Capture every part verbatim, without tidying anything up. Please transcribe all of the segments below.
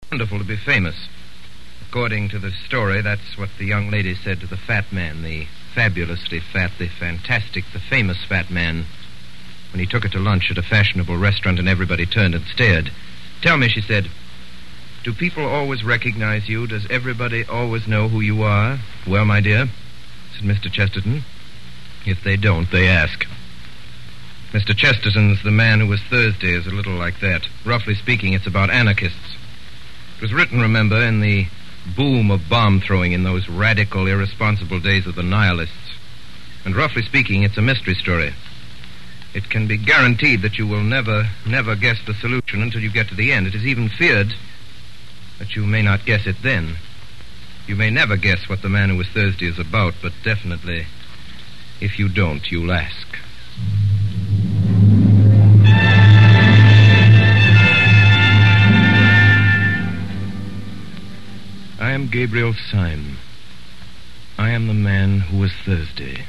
wonderful to be famous. According to the story, that's what the young lady said to the fat man, the fabulously fat, the fantastic, the famous fat man, when he took her to lunch at a fashionable restaurant and everybody turned and stared. Tell me, she said, do people always recognize you? Does everybody always know who you are? Well, my dear, said Mister Chesterton, if they don't, they ask. Mister Chesterton's The Man Who Was Thursday is a little like that. Roughly speaking, it's about anarchists. It was written, remember, in the boom of bomb-throwing in those radical, irresponsible days of the nihilists. And roughly speaking, it's a mystery story. It can be guaranteed that you will never, never guess the solution until you get to the end. It is even feared that you may not guess it then. You may never guess what The Man Who Was Thursday is about, but definitely, if you don't, you'll ask. I am Gabriel Syme. I am the man who was Thursday.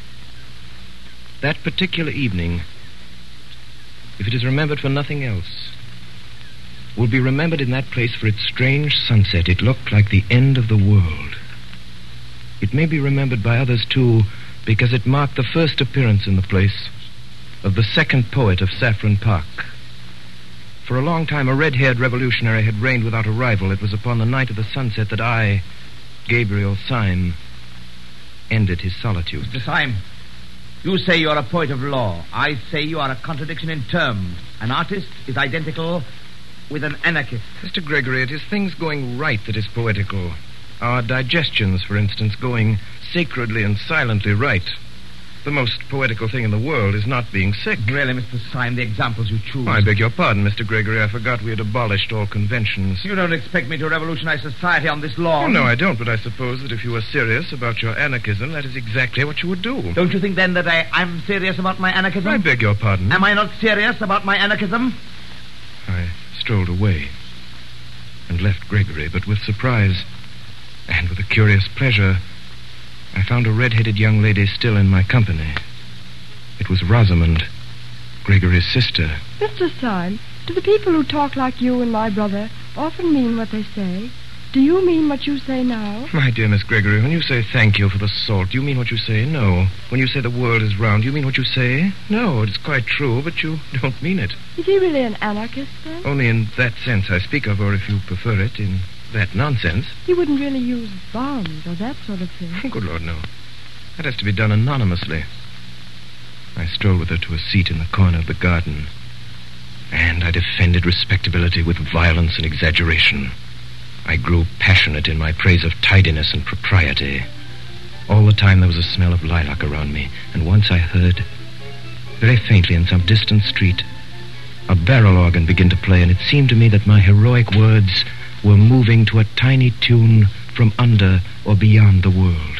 That particular evening, if it is remembered for nothing else, will be remembered in that place for its strange sunset. It looked like the end of the world. It may be remembered by others, too, because it marked the first appearance in the place of the second poet of Saffron Park. For a long time, a red-haired revolutionary had reigned without a rival. It was upon the night of the sunset that I, Gabriel Syme, ended his solitude. Mister Syme, you say you are a poet of law. I say you are a contradiction in terms. An artist is identical with an anarchist. Mister Gregory, it is things going right that is poetical. Our digestions, for instance, going sacredly and silently right. The most poetical thing in the world is not being sick. Really, Mister Syme, the examples you choose... Oh, I beg your pardon, Mister Gregory. I forgot we had abolished all conventions. You don't expect me to revolutionize society on this lawn? Oh, no, I don't, but I suppose that if you were serious about your anarchism, that is exactly what you would do. Don't you think, then, that I, I'm serious about my anarchism? I beg your pardon. Am I not serious about my anarchism? I strolled away and left Gregory, but with surprise and with a curious pleasure, I found a red-headed young lady still in my company. It was Rosamond, Gregory's sister. Mister Syme, do the people who talk like you and my brother often mean what they say? Do you mean what you say now? My dear Miss Gregory, when you say thank you for the salt, do you mean what you say? No. When you say the world is round, do you mean what you say? No, it's quite true, but you don't mean it. Is he really an anarchist, then? Only in that sense I speak of, or if you prefer it, in that nonsense. He wouldn't really use bombs or that sort of thing. Oh, good Lord, no. That has to be done anonymously. I strolled with her to a seat in the corner of the garden, and I defended respectability with violence and exaggeration. I grew passionate in my praise of tidiness and propriety. All the time there was a smell of lilac around me, and once I heard, very faintly in some distant street, a barrel organ begin to play, and it seemed to me that my heroic words were moving to a tiny tune from under or beyond the world.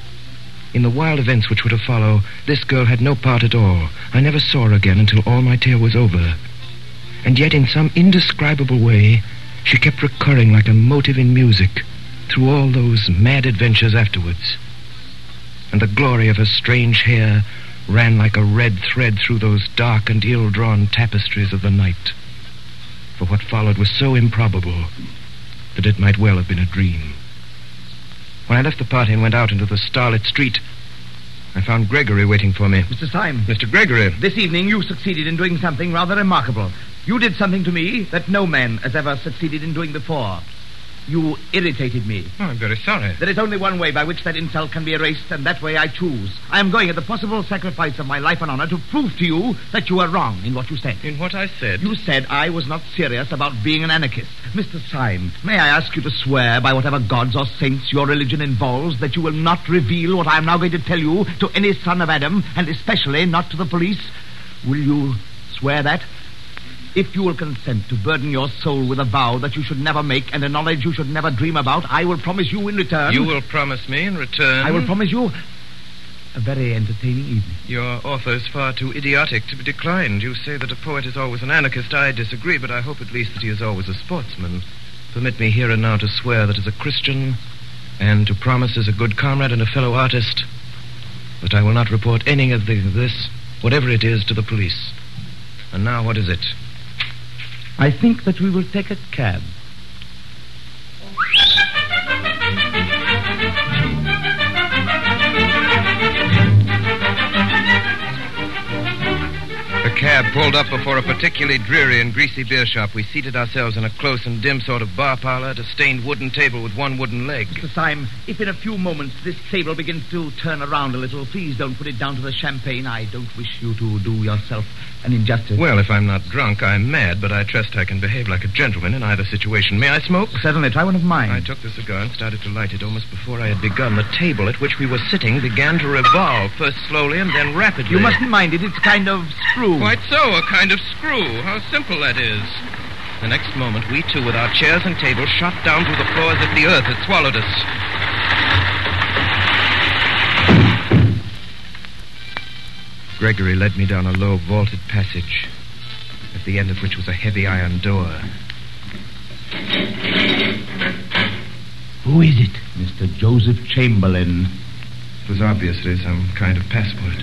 In the wild events which were to follow, this girl had no part at all. I never saw her again until all my tale was over. And yet, in some indescribable way, she kept recurring like a motive in music through all those mad adventures afterwards. And the glory of her strange hair ran like a red thread through those dark and ill-drawn tapestries of the night. For what followed was so improbable that it might well have been a dream. When I left the party and went out into the starlit street, I found Gregory waiting for me. Mister Syme. Mister Gregory. This evening you succeeded in doing something rather remarkable. You did something to me that no man has ever succeeded in doing before. You irritated me. Oh, I'm very sorry. There is only one way by which that insult can be erased, and that way I choose. I am going at the possible sacrifice of my life and honor to prove to you that you are wrong in what you said. In what I said? You said I was not serious about being an anarchist. Mister Syme, may I ask you to swear by whatever gods or saints your religion involves that you will not reveal what I am now going to tell you to any son of Adam, and especially not to the police? Will you swear that? If you will consent to burden your soul with a vow that you should never make and a knowledge you should never dream about, I will promise you in return... You will promise me in return... I will promise you a very entertaining evening. Your author is far too idiotic to be declined. You say that a poet is always an anarchist. I disagree, but I hope at least that he is always a sportsman. Permit me here and now to swear that as a Christian and to promise as a good comrade and a fellow artist that I will not report any of the, this, whatever it is, to the police. And now, what is it? I think that we will take a cab. pulled up before a particularly dreary and greasy beer shop. We seated ourselves in a close and dim sort of bar parlor at a stained wooden table with one wooden leg. Mister Syme, if in a few moments this table begins to turn around a little, please don't put it down to the champagne. I don't wish you to do yourself an injustice. Well, if I'm not drunk, I'm mad, but I trust I can behave like a gentleman in either situation. May I smoke? Certainly. Try one of mine. I took the cigar and started to light it almost before I had begun. The table at which we were sitting began to revolve, first slowly and then rapidly. You mustn't mind it. It's a kind of screw. Quite so, a kind of screw. How simple that is. The next moment, we two, with our chairs and tables, shot down through the floor as if the earth had swallowed us. Gregory led me down a low, vaulted passage, at the end of which was a heavy iron door. Who is it? Mister Joseph Chamberlain. It was obviously some kind of passport.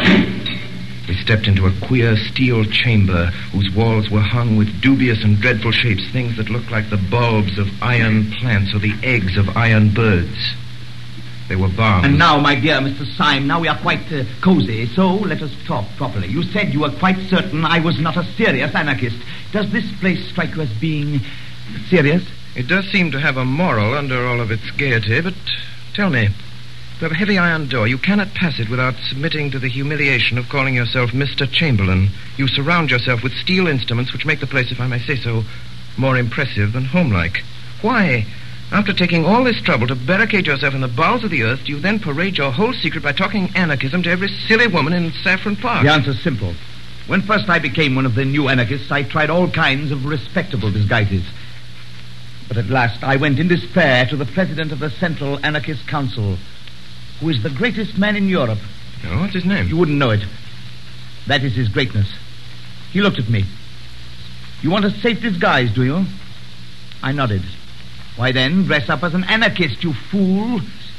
We stepped into a queer steel chamber whose walls were hung with dubious and dreadful shapes, things that looked like the bulbs of iron plants or the eggs of iron birds. They were bombs. And now, my dear Mister Syme, now we are quite uh, cozy, so let us talk properly. You said you were quite certain I was not a serious anarchist. Does this place strike you as being serious? It does seem to have a moral under all of its gaiety, but tell me, you have a heavy iron door. You cannot pass it without submitting to the humiliation of calling yourself Mister Chamberlain. You surround yourself with steel instruments which make the place, if I may say so, more impressive than homelike. Why, after taking all this trouble to barricade yourself in the bowels of the earth, do you then parade your whole secret by talking anarchism to every silly woman in Saffron Park? The answer's simple. When first I became one of the new anarchists, I tried all kinds of respectable disguises. But at last I went in despair to the president of the Central Anarchist Council, who is the greatest man in Europe. Oh, what's his name? You wouldn't know it. That is his greatness. He looked at me. You want a safe disguise, do you? I nodded. Why then, dress up as an anarchist, you fool.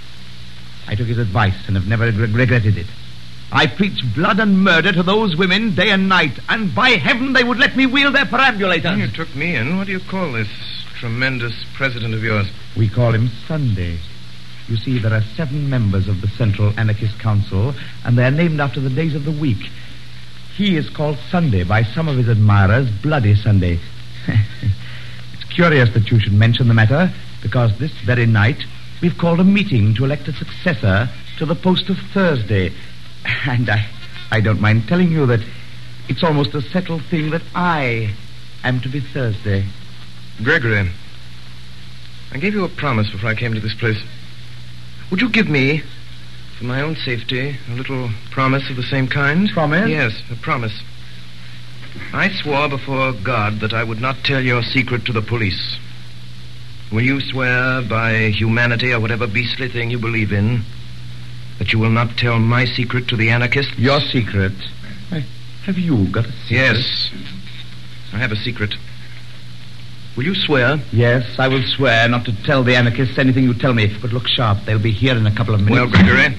I took his advice and have never re- regretted it. I preached blood and murder to those women day and night, and by heaven they would let me wheel their perambulators. You took me in. What do you call this tremendous president of yours? We call him Sunday. You see, there are seven members of the Central Anarchist Council, and they are named after the days of the week. He is called Sunday by some of his admirers, Bloody Sunday. It's curious that you should mention the matter, because this very night we've called a meeting to elect a successor to the post of Thursday. And I, I don't mind telling you that it's almost a settled thing that I am to be Thursday. Gregory, I gave you a promise before I came to this place. Would you give me, for my own safety, a little promise of the same kind? Promise? Yes, a promise. I swore before God that I would not tell your secret to the police. Will you swear by humanity or whatever beastly thing you believe in that you will not tell my secret to the anarchists? Your secret? I, have you got a secret? Yes, I have a secret. Will you swear? Yes, I will swear not to tell the anarchists anything you tell me. But look sharp, they'll be here in a couple of minutes. Well, Gregory,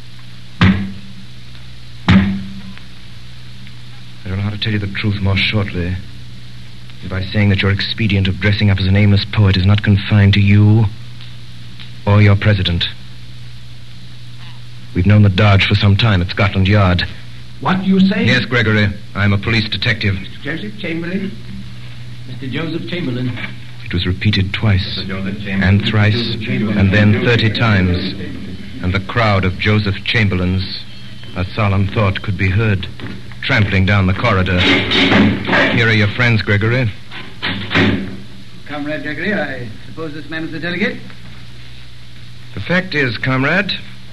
I don't know how to tell you the truth more shortly than by saying that your expedient of dressing up as an aimless poet is not confined to you or your president. We've known the dodge for some time at Scotland Yard. What do you say? Yes, Gregory, I'm a police detective. Mister Joseph Chamberlain? Mister Joseph Chamberlain. It was repeated twice, Chamberlain. and thrice, and then thirty times. And the crowd of Joseph Chamberlains, a solemn thought could be heard, trampling down the corridor. Here are your friends, Gregory. Comrade Gregory, I suppose this man is the delegate? The fact is, comrade,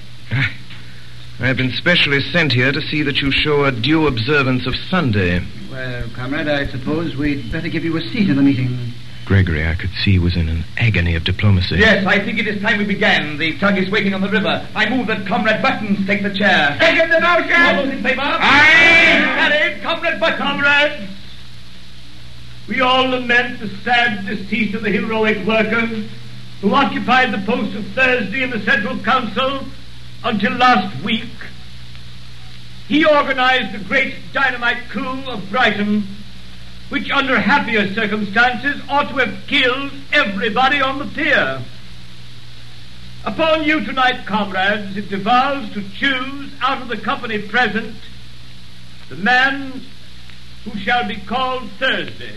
I have been specially sent here to see that you show a due observance of Sunday. Well, comrade, I suppose we'd better give you a seat in the meeting. Gregory, I could see, was in an agony of diplomacy. Yes, I think it is time we began. The tug is waiting on the river. I move that Comrade Buttons take the chair. Second the motion! All those in favor? Aye! Carried. Comrade Buttons. Comrades, we all lament the sad decease of the heroic worker who occupied the post of Thursday in the Central Council until last week. He organized the great dynamite coup of Brighton, which under happier circumstances ought to have killed everybody on the pier. Upon you tonight, comrades, it devolves to choose out of the company present the man who shall be called Thursday.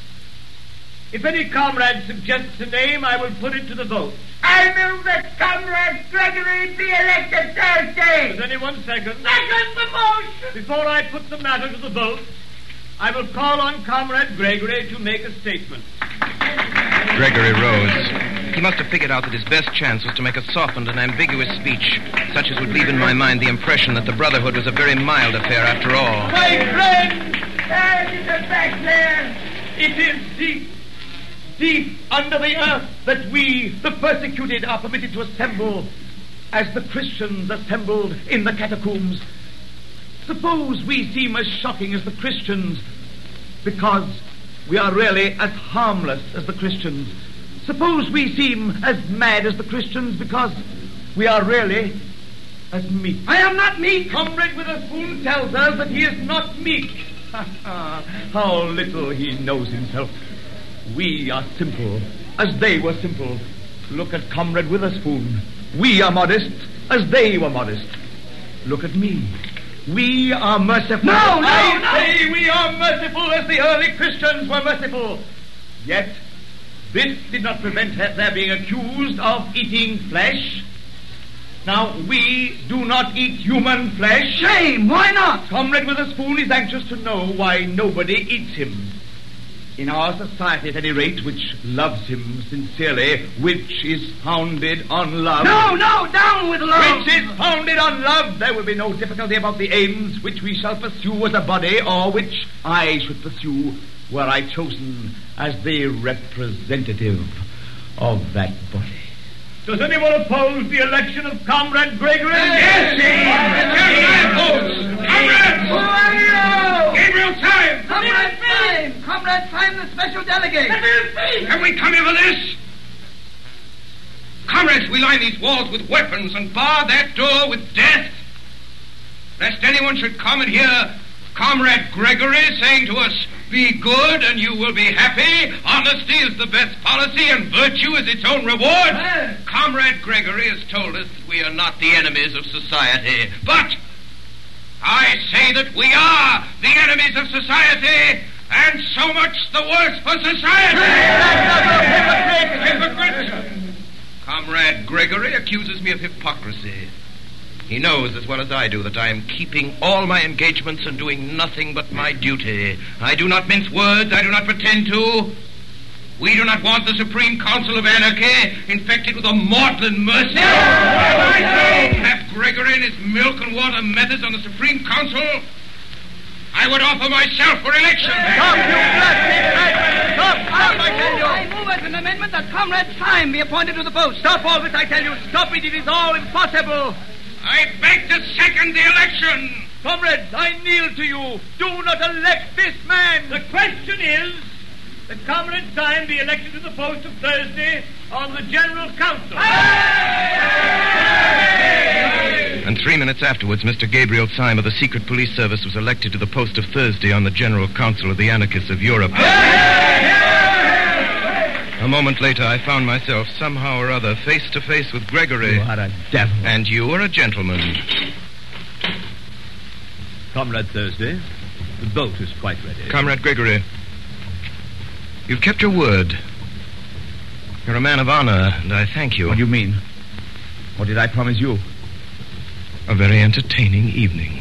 If any comrade suggests a name, I will put it to the vote. I move that Comrade Gregory be elected Thursday. Does anyone second? Second the motion. Before I put the matter to the vote, I will call on Comrade Gregory to make a statement. Gregory rose. He must have figured out that his best chance was to make a softened and ambiguous speech, such as would leave in my mind the impression that the Brotherhood was a very mild affair after all. My friend! There is a back there. It is deep, deep under the earth that we, the persecuted, are permitted to assemble as the Christians assembled in the catacombs. Suppose we seem as shocking as the Christians because we are really as harmless as the Christians. Suppose we seem as mad as the Christians because we are really as meek. I am not meek. Comrade Witherspoon tells us that he is not meek. How little he knows himself. We are simple as they were simple. Look at Comrade Witherspoon. We are modest as they were modest. Look at me. We are merciful. No, no, I no. say we are merciful as the early Christians were merciful. Yet, this did not prevent their being accused of eating flesh. Now, we do not eat human flesh. Shame, why not? Comrade Witherspoon is anxious to know why nobody eats him. In our society, at any rate, which loves him sincerely, which is founded on love. No, no, down with love. Which is founded on love. There will be no difficulty about the aims which we shall pursue as a body, or which I should pursue were I chosen as the representative of that body. Does anyone oppose the election of Comrade Gregory? Yes, yes, Comrades! Who are you? Gabriel Syme! Comrade Syme! Comrade Syme, the special delegate. Have we come here for this? Comrades, we line these walls with weapons and bar that door with death, lest anyone should come and hear Comrade Gregory saying to us, "Be good and you will be happy. Honesty is the best policy and virtue is its own reward." Yes. Comrade Gregory has told us that we are not the enemies of society, but I say that we are the enemies of society, and so much the worse for society. Hypocrite! Comrade Gregory accuses me of hypocrisy. He knows as well as I do that I am keeping all my engagements and doing nothing but my duty. I do not mince words. I do not pretend to. We do not want the Supreme Council of Anarchy infected with a maudlin mercy. No! Have Gregory and his milk and water methods on the Supreme Council. I would offer myself for election. Stop, you blood! Stop! Stop, I tell you! I move as an amendment that Comrade Syme be appointed to the post. Stop all this, I tell you! Stop it! It is all impossible! I beg to second the election. Comrades, I kneel to you. Do not elect this man. The question is that Comrade Syme be elected to the post of Thursday on the General Council. And three minutes afterwards, Mister Gabriel Syme of the Secret Police Service was elected to the post of Thursday on the General Council of the Anarchists of Europe. A moment later, I found myself, somehow or other, face to face with Gregory. You are a devil. And you are a gentleman. Comrade Thursday, the boat is quite ready. Comrade Gregory, you've kept your word. You're a man of honor, and I thank you. What do you mean? What did I promise you? A very entertaining evening.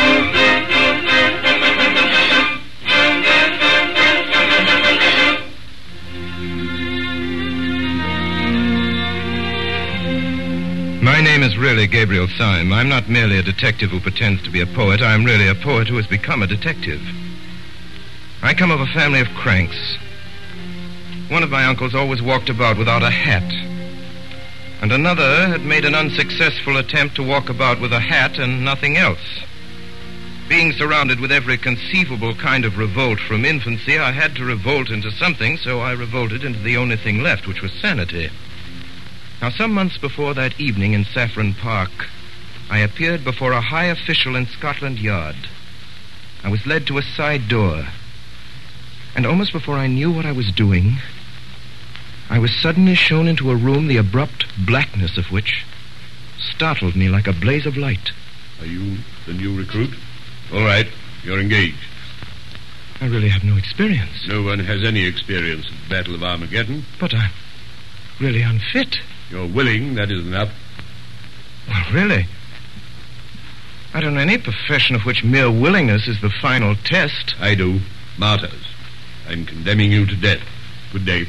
My name is really Gabriel Syme. I'm not merely a detective who pretends to be a poet. I'm really a poet who has become a detective. I come of a family of cranks. One of my uncles always walked about without a hat. And another had made an unsuccessful attempt to walk about with a hat and nothing else. Being surrounded with every conceivable kind of revolt from infancy, I had to revolt into something, so I revolted into the only thing left, which was sanity. Now, some months before that evening in Saffron Park, I appeared before a high official in Scotland Yard. I was led to a side door, and almost before I knew what I was doing, I was suddenly shown into a room the abrupt blackness of which startled me like a blaze of light. Are you the new recruit? All right, you're engaged. I really have no experience. No one has any experience of the Battle of Armageddon. But I'm really unfit. You're willing, that is enough. Well, really? I don't know any profession of which mere willingness is the final test. I do. Martyrs. I'm condemning you to death. Good day.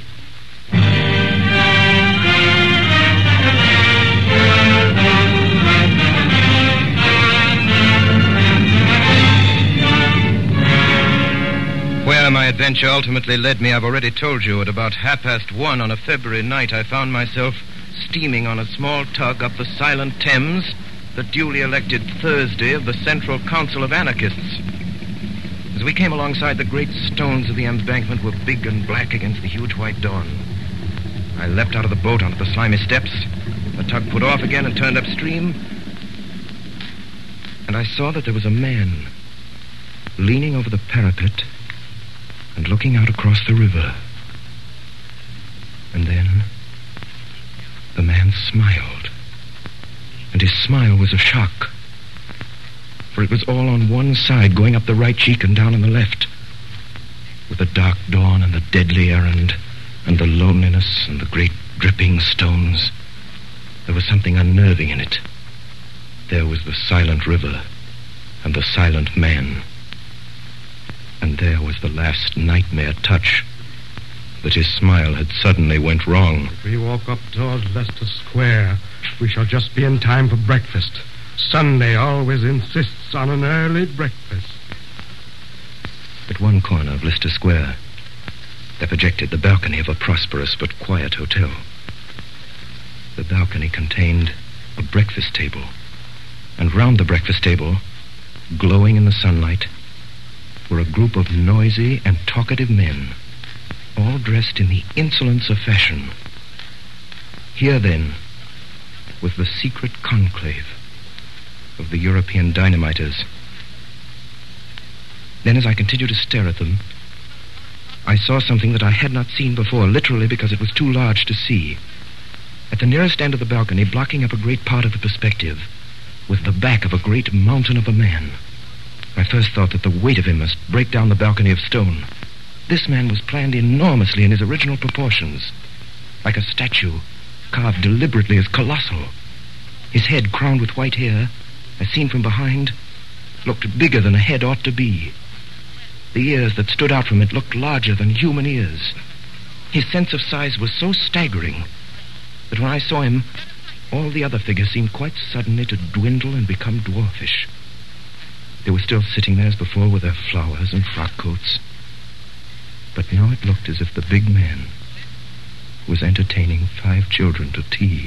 Where my adventure ultimately led me, I've already told you. At about half past one on a February night, I found myself steaming on a small tug up the silent Thames, the duly elected Thursday of the Central Council of Anarchists. As we came alongside, the great stones of the embankment were big and black against the huge white dawn. I leapt out of the boat onto the slimy steps. The tug put off again and turned upstream. And I saw that there was a man leaning over the parapet and looking out across the river. And then the man smiled. And his smile was a shock. For it was all on one side, going up the right cheek and down on the left. With the dark dawn and the deadly errand and the loneliness and the great dripping stones, there was something unnerving in it. There was the silent river and the silent man. And there was the last nightmare touch, that his smile had suddenly went wrong. If we walk up towards Leicester Square, we shall just be in time for breakfast. Sunday always insists on an early breakfast. At one corner of Leicester Square, there projected the balcony of a prosperous but quiet hotel. The balcony contained a breakfast table, and round the breakfast table, glowing in the sunlight, were a group of noisy and talkative men, all dressed in the insolence of fashion. Here, then, was the secret conclave of the European dynamiters. Then, as I continued to stare at them, I saw something that I had not seen before, literally because it was too large to see. At the nearest end of the balcony, blocking up a great part of the perspective, was the back of a great mountain of a man. I first thought that the weight of him must break down the balcony of stone. This man was planned enormously in his original proportions, like a statue, carved deliberately as colossal. His head, crowned with white hair, as seen from behind, looked bigger than a head ought to be. The ears that stood out from it looked larger than human ears. His sense of size was so staggering that when I saw him, all the other figures seemed quite suddenly to dwindle and become dwarfish. They were still sitting there as before with their flowers and frock coats. But now it looked as if the big man was entertaining five children to tea.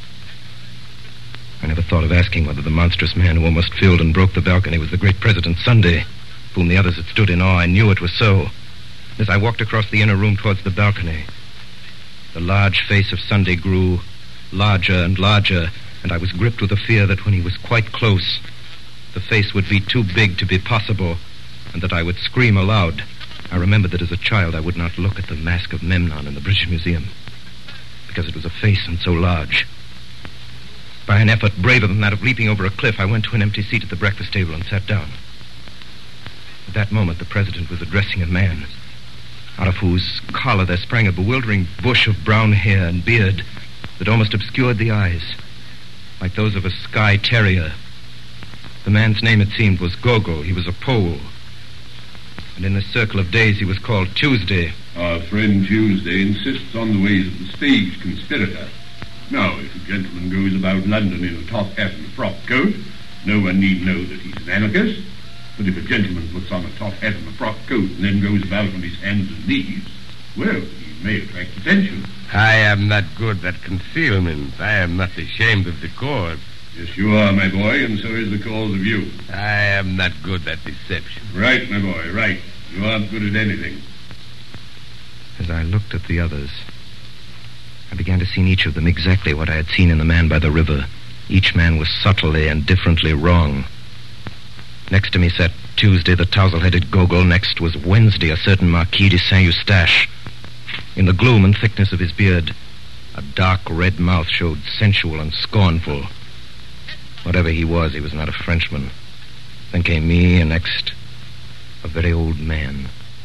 I never thought of asking whether the monstrous man who almost filled and broke the balcony was the great President Sunday, whom the others had stood in awe. I knew it was so. As I walked across the inner room towards the balcony, the large face of Sunday grew larger and larger, and I was gripped with a fear that when he was quite close, the face would be too big to be possible, and that I would scream aloud. I remembered that as a child I would not look at the mask of Memnon in the British Museum, because it was a face and so large. By an effort braver than that of leaping over a cliff, I went to an empty seat at the breakfast table and sat down. At that moment, the president was addressing a man, out of whose collar there sprang a bewildering bush of brown hair and beard that almost obscured the eyes, like those of a Skye terrier. The man's name, it seemed, was Gogol. He was a Pole. And in this circle of days, he was called Tuesday. Our friend Tuesday insists on the ways of the stage conspirator. Now, if a gentleman goes about London in a top hat and a frock coat, no one need know that he's an anarchist. But if a gentleman puts on a top hat and a frock coat and then goes about on his hands and knees, well, he may attract attention. I am not good at concealment. I am not ashamed of the cause. Yes, you are, my boy, and so is the cause of you. I am not good at deception. Right, my boy, right. You aren't good at anything. As I looked at the others, I began to see in each of them exactly what I had seen in the man by the river. Each man was subtly and differently wrong. Next to me sat Tuesday, the tousle-headed Gogol. Next was Wednesday, a certain Marquis de Saint-Eustache. In the gloom and thickness of his beard, a dark red mouth showed sensual and scornful. Whatever he was, he was not a Frenchman. Then came me, and next, a very old man,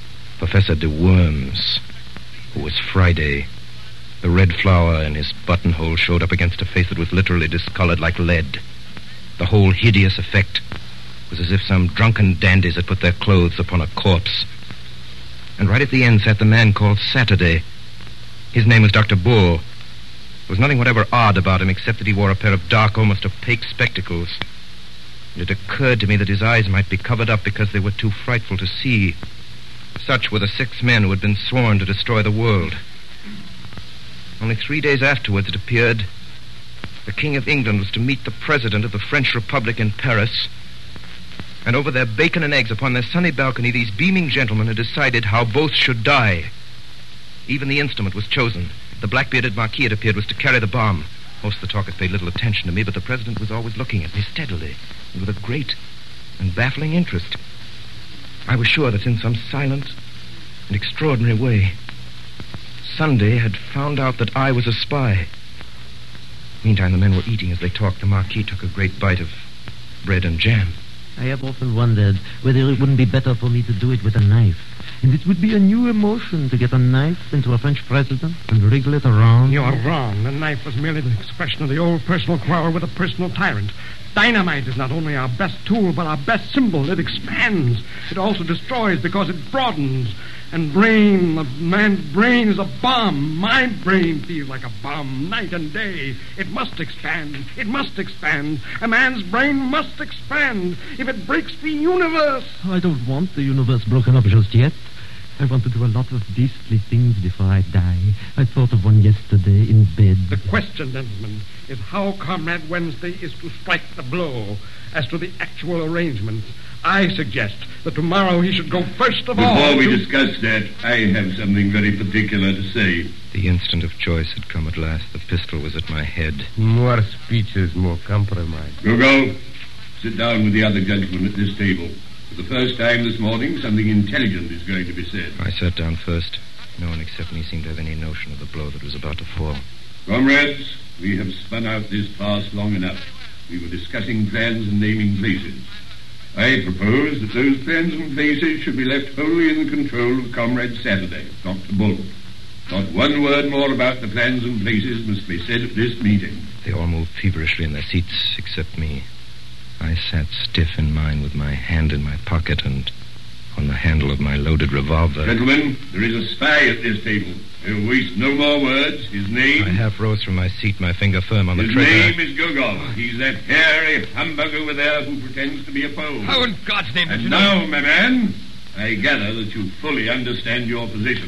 Professor de Worms, who was Friday. The red flower in his buttonhole showed up against a face that was literally discolored like lead. The whole hideous effect was as if some drunken dandies had put their clothes upon a corpse. And right at the end sat the man called Saturday. His name was Doctor Bull. There was nothing whatever odd about him except that he wore a pair of dark, almost opaque spectacles. And it occurred to me that his eyes might be covered up because they were too frightful to see. Such were the six men who had been sworn to destroy the world. Only three days afterwards, it appeared, the King of England was to meet the President of the French Republic in Paris. And over their bacon and eggs upon their sunny balcony, these beaming gentlemen had decided how both should die. Even the instrument was chosen. The black-bearded Marquis, it appeared, was to carry the bomb. Most of the talkers paid little attention to me, but the President was always looking at me steadily and with a great and baffling interest. I was sure that in some silent and extraordinary way, Sunday had found out that I was a spy. Meantime, the men were eating as they talked. The Marquis took a great bite of bread and jam. I have often wondered whether it wouldn't be better for me to do it with a knife. And it would be a new emotion to get a knife into a French president and wriggle it around. You're wrong. The knife was merely the expression of the old personal quarrel with a personal tyrant. Dynamite is not only our best tool, but our best symbol. It expands. It also destroys because it broadens. And brain, a man's brain is a bomb. My brain feels like a bomb night and day. It must expand. It must expand. A man's brain must expand. If it breaks the universe. I don't want the universe broken up just yet. I want to do a lot of beastly things before I die. I thought of one yesterday in bed. The question, gentlemen, is how Comrade Wednesday is to strike the blow. As to the actual arrangements, I suggest that tomorrow he should go first of Before all... Before we to... discuss that, I have something very particular to say. The instant of choice had come at last. The pistol was at my head. More speeches, more compromise. Gogol, sit down with the other gentlemen at this table. For the first time this morning, something intelligent is going to be said. I sat down first. No one except me seemed to have any notion of the blow that was about to fall. Comrades, we have spun out this farce long enough. We were discussing plans and naming places. I propose that those plans and places should be left wholly in the control of Comrade Saturday, Doctor Bull. Not one word more about the plans and places must be said at this meeting. They all moved feverishly in their seats, except me. I sat stiff in mine with my hand in my pocket and on the handle of my loaded revolver. Gentlemen, there is a spy at this table. He'll waste no more words. His name... I half rose from my seat, my finger firm on the His trigger. His name is Gogol. He's that hairy humbug over there who pretends to be a Pole. How in God's name did And you now, know? my man, I gather that you fully understand your position.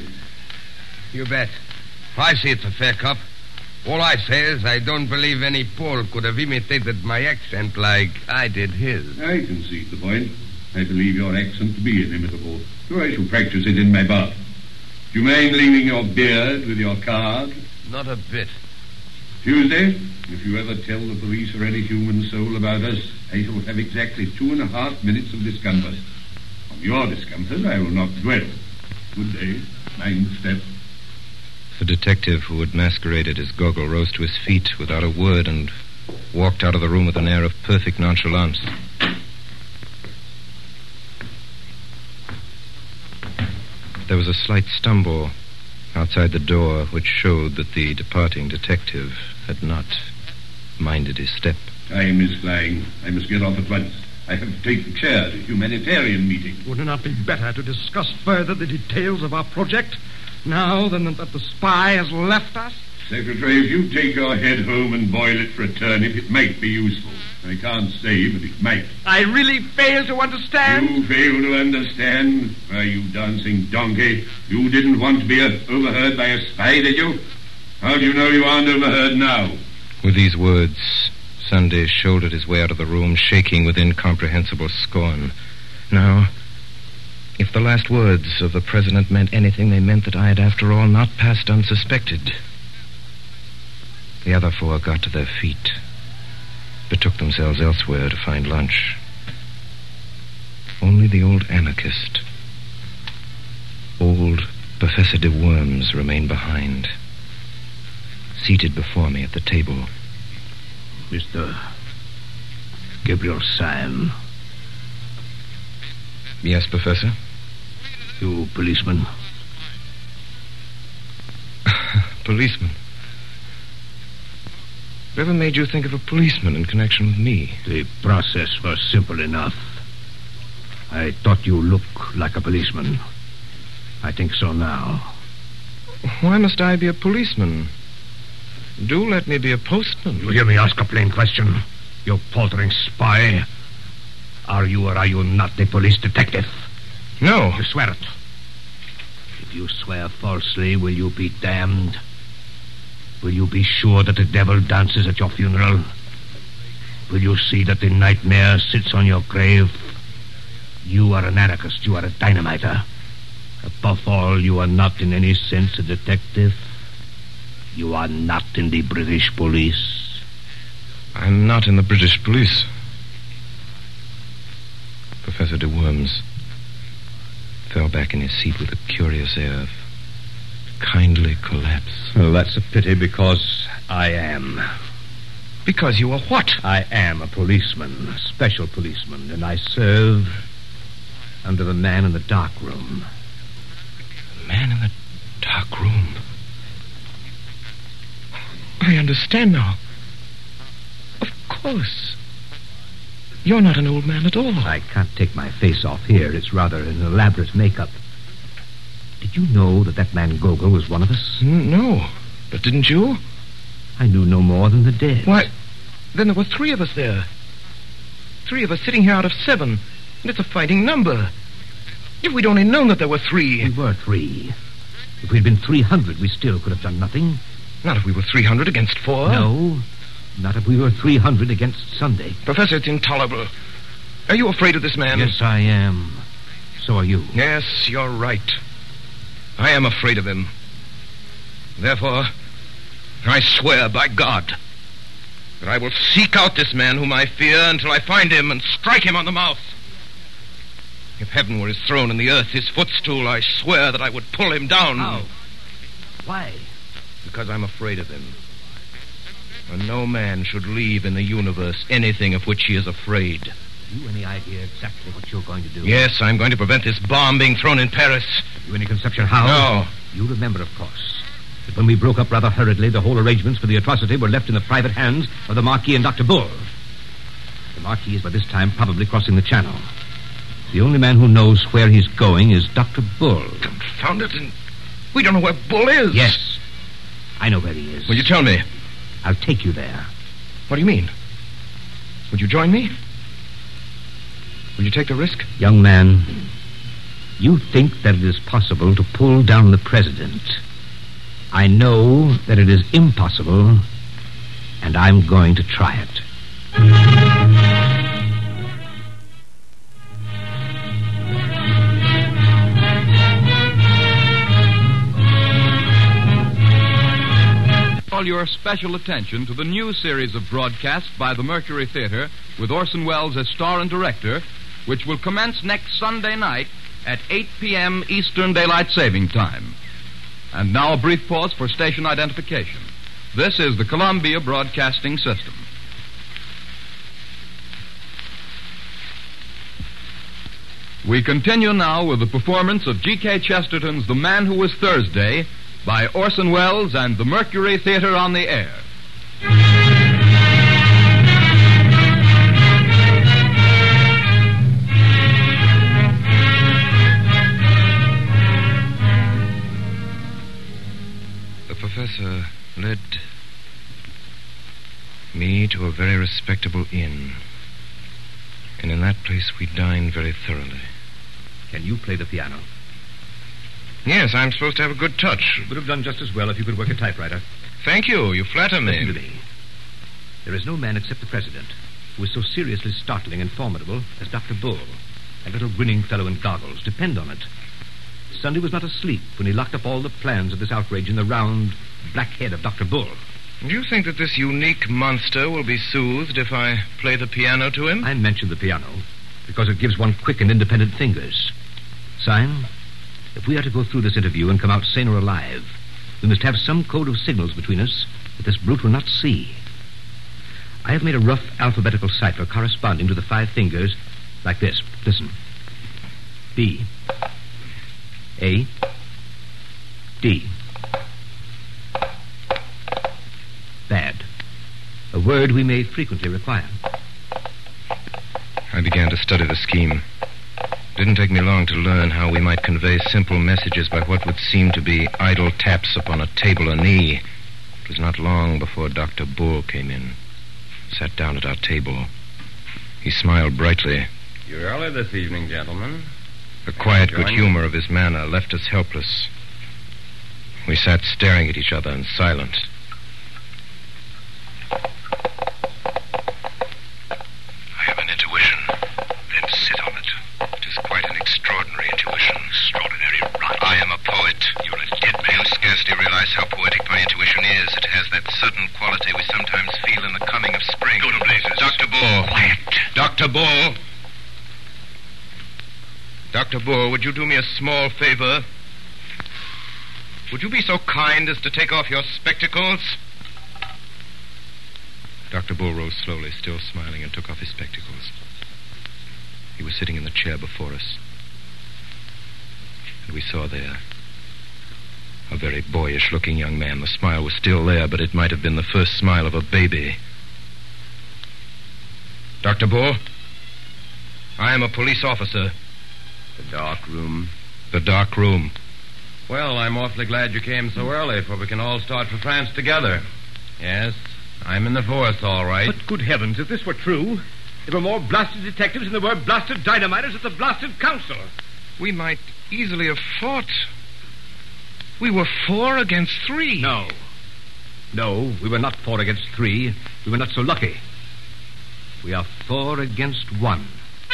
You bet. I see it's a fair cop. All I say is I don't believe any Pole could have imitated my accent like I did his. I concede the point. I believe your accent to be inimitable, so I shall practice it in my bath. Do you mind leaving your beard with your card? Not a bit. Tuesday, if you ever tell the police or any human soul about us, I shall have exactly two and a half minutes of discomfort. On your discomfort, I will not dwell. Good day. Mind the step. The detective who had masqueraded as Gogol rose to his feet without a word and walked out of the room with an air of perfect nonchalance. There was a slight stumble outside the door which showed that the departing detective had not minded his step. Time is flying. I must get off at once. I have to take the chair to a humanitarian meeting. Would it not be better to discuss further the details of our project now than that the spy has left us? Secretary, if you take your head home and boil it for a turnip, it might be useful. I can't say, but it might. I really fail to understand. You fail to understand? Why, you dancing donkey. You didn't want to be uh, overheard by a spy, did you? How do you know you aren't overheard now? With these words, Sunday shouldered his way out of the room, shaking with incomprehensible scorn. Now, if the last words of the president meant anything, they meant that I had, after all, not passed unsuspected. The other four got to their feet, betook themselves elsewhere to find lunch. Only the old anarchist, old Professor de Worms, remained behind, seated before me at the table. Mister Gabriel Syme. Yes, Professor? You policeman? Policeman? Whatever made you think of a policeman in connection with me? The process was simple enough. I thought you looked like a policeman. I think so now. Why must I be a policeman? Do let me be a postman. You hear me ask a plain question? You paltering spy. Are you or are you not a police detective? No. You swear it. If you swear falsely, will you be damned? Will you be sure that the devil dances at your funeral? Will you see that the nightmare sits on your grave? You are an anarchist. You are a dynamiter. Above all, you are not in any sense a detective. You are not in the British police. I'm not in the British police. Professor de Worms fell back in his seat with a curious air of kindly collapse. Well, that's a pity because I am. Because you are what? I am a policeman, a special policeman, and I serve under the man in the dark room. The man in the dark room? I understand now. Of course. You're not an old man at all. I can't take my face off here. It's rather an elaborate makeup. Did you know that that man Gogol was one of us? No. But didn't you? I knew no more than the dead. Why, then there were three of us there. Three of us sitting here out of seven. And it's a fighting number. If we'd only known that there were three. We were three. If we'd been three hundred, we still could have done nothing. Not if we were three hundred against four. No. Not if we were three hundred against Sunday. Professor, it's intolerable. Are you afraid of this man? Yes, I am. So are you. Yes, you're right. I am afraid of him. Therefore, I swear by God that I will seek out this man whom I fear until I find him and strike him on the mouth. If heaven were his throne and the earth his footstool, I swear that I would pull him down. How? Why? Because I'm afraid of him. And no man should leave in the universe anything of which he is afraid. Have you any idea exactly what you're going to do? Yes, I'm going to prevent this bomb being thrown in Paris. Have you any conception how? No. You remember, of course, that when we broke up rather hurriedly, the whole arrangements for the atrocity were left in the private hands of the Marquis and Doctor Bull. The Marquis is by this time probably crossing the Channel. The only man who knows where he's going is Doctor Bull. Confound it, and we don't know where Bull is. Yes. I know where he is. Will you tell me? I'll take you there. What do you mean? Would you join me? Will you take the risk? Young man, you think that it is possible to pull down the president. I know that it is impossible, and I'm going to try it. Call your special attention to the new series of broadcasts by the Mercury Theater with Orson Welles as star and director, which will commence next Sunday night at eight p.m. Eastern Daylight Saving Time. And now a brief pause for station identification. This is the Columbia Broadcasting System. We continue now with the performance of G K Chesterton's The Man Who Was Thursday by Orson Welles and the Mercury Theater on the Air. The professor led me to a very respectable inn. And in that place we dined very thoroughly. Can you play the piano? Yes, I'm supposed to have a good touch. You would have done just as well if you could work a typewriter. Thank you. You flatter me. Listen to me. There is no man except the president who is so seriously startling and formidable as Doctor Bull, that little grinning fellow in goggles. Depend on it. Sunday was not asleep when he locked up all the plans of this outrage in the round, black head of Doctor Bull. Do you think that this unique monster will be soothed if I play the piano to him? I mentioned the piano because it gives one quick and independent fingers. Syme, if we are to go through this interview and come out sane or alive, we must have some code of signals between us that this brute will not see. I have made a rough alphabetical cipher corresponding to the five fingers like this. Listen. B. A. D. Bad. A word we may frequently require. I began to study the scheme. It didn't take me long to learn how we might convey simple messages by what would seem to be idle taps upon a table or knee. It was not long before Doctor Bull came in, sat down at our table. He smiled brightly. You're early this evening, gentlemen. The quiet Join good me. humor of his manner left us helpless. We sat staring at each other in silence. I have an intuition. Then sit on it. It is quite an extraordinary intuition. Extraordinary, right? I am a poet. You're a dead man. You scarcely realize how poetic my intuition is. It has that sudden quality we sometimes feel in the coming of spring. Go to blazes. Doctor Bull. Quiet. Doctor Bull. Doctor Bull, would you do me a small favor? Would you be so kind as to take off your spectacles? Doctor Bull rose slowly, still smiling, and took off his spectacles. He was sitting in the chair before us. And we saw there a very boyish-looking young man. The smile was still there, but it might have been the first smile of a baby. Doctor Bull, I am a police officer. The dark room. The dark room. Well, I'm awfully glad you came so early, for we can all start for France together. Yes, I'm in the force, all right. But good heavens, if this were true, there were more blasted detectives than there were blasted dynamiters at the blasted council. We might easily have fought. We were four against three. No. No, we were not four against three. We were not so lucky. We are four against one.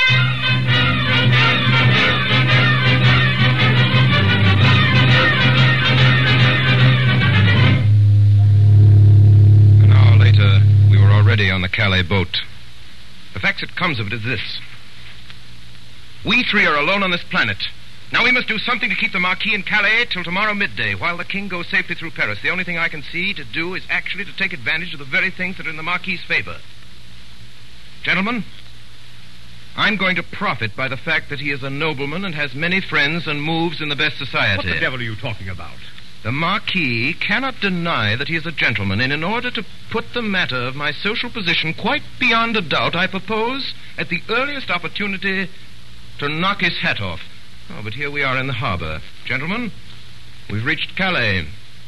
An hour later, we were already on the Calais boat. The fact that comes of it is this. We three are alone on this planet. Now we must do something to keep the Marquis in Calais till tomorrow midday, while the King goes safely through Paris. The only thing I can see to do is actually to take advantage of the very things that are in the Marquis's favor. Gentlemen, I'm going to profit by the fact that he is a nobleman and has many friends and moves in the best society. What the devil are you talking about? The Marquis cannot deny that he is a gentleman, and in order to put the matter of my social position quite beyond a doubt, I propose, at the earliest opportunity, to knock his hat off. Oh, but here we are in the harbor. Gentlemen, we've reached Calais.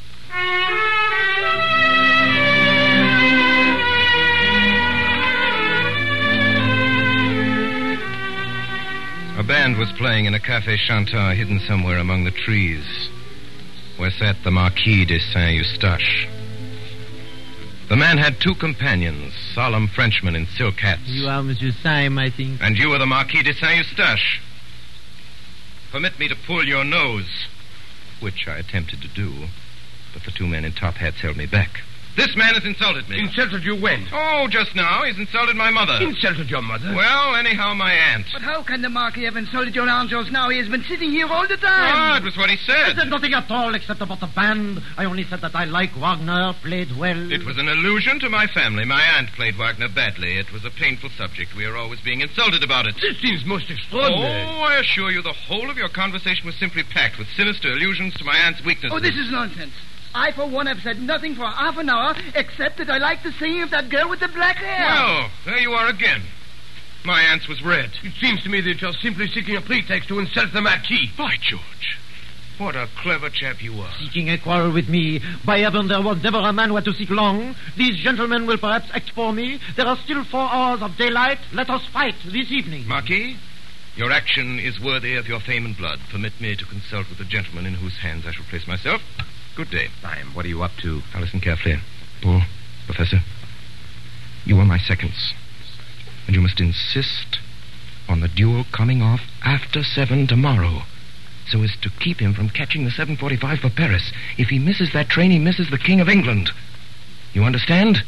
A band was playing in a Café Chantant hidden somewhere among the trees, where sat the Marquis de Saint-Eustache. The man had two companions, solemn Frenchmen in silk hats. You are Monsieur Syme, I think. And you are the Marquis de Saint-Eustache. Permit me to pull your nose, which I attempted to do, but the two men in top hats held me back. This man has insulted me. Insulted you when? Oh, just now. He's insulted my mother. Insulted your mother? Well, anyhow, my aunt. But how can the Marquis have insulted your aunt just now? He has been sitting here all the time. Ah, it was what he I said. said nothing at all except about the band. I only said that I like Wagner, played well. It was an allusion to my family. My aunt played Wagner badly. It was a painful subject. We are always being insulted about it. This seems most extraordinary. Oh, I assure you, the whole of your conversation was simply packed with sinister allusions to my aunt's weaknesses. Oh, this is nonsense. I, for one, have said nothing for half an hour, except that I like the singing of that girl with the black hair. Well, there you are again. My aunt's was red. It seems to me that you're simply seeking a pretext to insult the Marquis. By George. What a clever chap you are. Seeking a quarrel with me. By heaven, there was never a man who had to seek long. These gentlemen will perhaps act for me. There are still four hours of daylight. Let us fight this evening. Marquis, your action is worthy of your fame and blood. Permit me to consult with the gentleman in whose hands I shall place myself. Good day. Syme, what are you up to? Now listen carefully. Bull, Professor, you are my seconds. And you must insist on the duel coming off after seven tomorrow, so as to keep him from catching the seven forty-five for Paris. If he misses that train, he misses the King of England. You understand?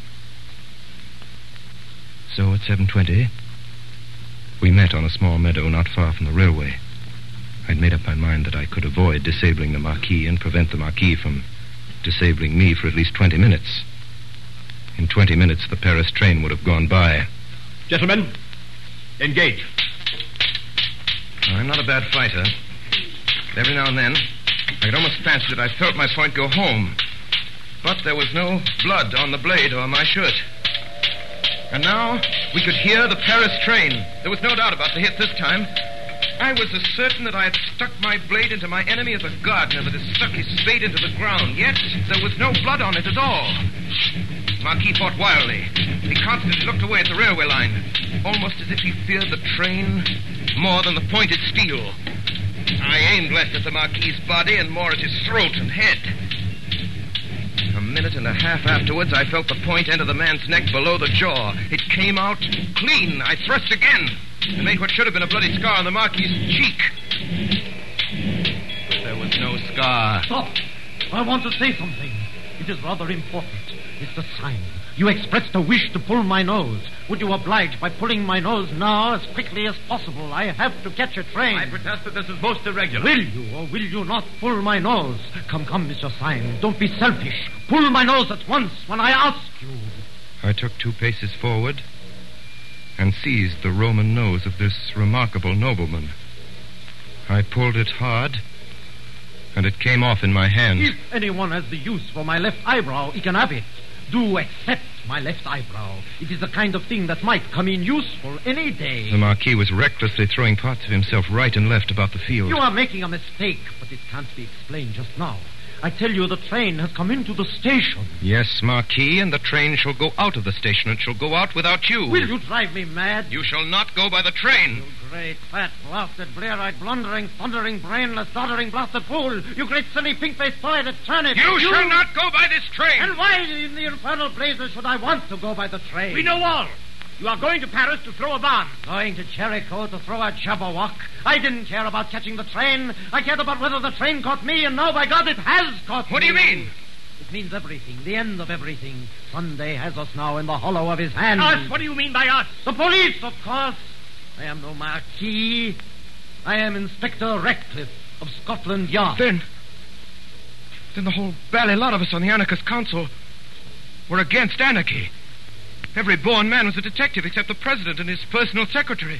So at seven twenty, we met on a small meadow not far from the railway. I'd made up my mind that I could avoid disabling the Marquis and prevent the Marquis from disabling me for at least twenty minutes. In twenty minutes, the Paris train would have gone by. Gentlemen, engage. I'm not a bad fighter. Every now and then, I could almost fancy that I felt my point go home. But there was no blood on the blade or my shirt. And now we could hear the Paris train. There was no doubt about the hit this time. I was as certain that I had stuck my blade into my enemy as a gardener that has stuck his spade into the ground. Yet there was no blood on it at all. Marquis fought wildly. He constantly looked away at the railway line, almost as if he feared the train more than the pointed steel. I aimed less at the Marquis's body and more at his throat and head. A minute and a half afterwards, I felt the point enter the man's neck below the jaw. It came out clean. I thrust again and made what should have been a bloody scar on the Marquis's cheek. But there was no scar. Stop! I want to say something. It is rather important. Mister Syme, you expressed a wish to pull my nose. Would you oblige by pulling my nose now as quickly as possible? I have to catch a train. I protest that this is most irregular. Will you or will you not pull my nose? Come, come, Mister Syme. Don't be selfish. Pull my nose at once when I ask you. I took two paces forward and seized the Roman nose of this remarkable nobleman. I pulled it hard, and it came off in my hand. If anyone has the use for my left eyebrow, he can have it. Do accept my left eyebrow. It is the kind of thing that might come in useful any day. The Marquis was recklessly throwing parts of himself right and left about the field. You are making a mistake, but it can't be explained just now. I tell you, the train has come into the station. Yes, Marquis, and the train shall go out of the station. It shall go out without you. Will you drive me mad? You shall not go by the train. You great, fat, blasted, blear-eyed, blundering, thundering, brainless, doddering, blasted fool. You great, silly, pink-faced toy-headed turnip. You, you shall not go by this train. And why in the infernal blazes should I want to go by the train? We know all. You are going to Paris to throw a bomb. Going to Jericho to throw a Jabberwock. I didn't care about catching the train. I cared about whether the train caught me, and now, by God, it has caught what me. What do you mean? It means everything, the end of everything. Sunday has us now in the hollow of his hand. Us? What do you mean by us? The police, of course. I am no Marquis. I am Inspector Ratcliffe of Scotland Yard. Then, then the whole bally lot of us on the Anarchist Council were against anarchy. Every born man was a detective except the president and his personal secretary.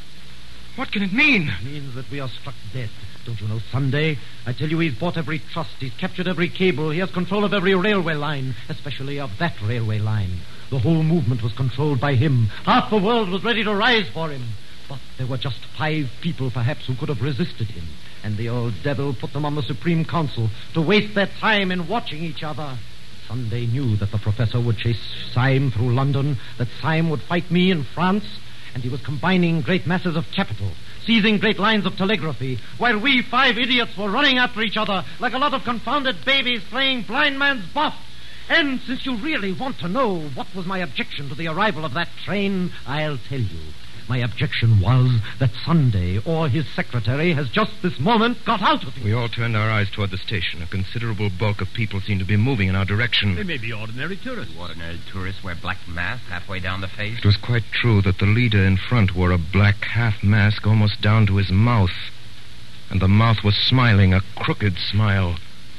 What can it mean? It means that we are struck dead. Don't you know Sunday? I tell you, he's bought every trust. He's captured every cable. He has control of every railway line, especially of that railway line. The whole movement was controlled by him. Half the world was ready to rise for him. But there were just five people, perhaps, who could have resisted him. And the old devil put them on the Supreme Council to waste their time in watching each other. Sunday knew that the professor would chase Syme through London, that Syme would fight me in France, and he was combining great masses of capital, seizing great lines of telegraphy, while we five idiots were running after each other like a lot of confounded babies playing blind man's buff. And since you really want to know what was my objection to the arrival of that train, I'll tell you. My objection was that Sunday or his secretary has just this moment got out of it. We all turned our eyes toward the station. A considerable bulk of people seemed to be moving in our direction. They may be ordinary tourists. Ordinary tourists wear black masks halfway down the face. It was quite true that the leader in front wore a black half mask almost down to his mouth. And the mouth was smiling, a crooked smile,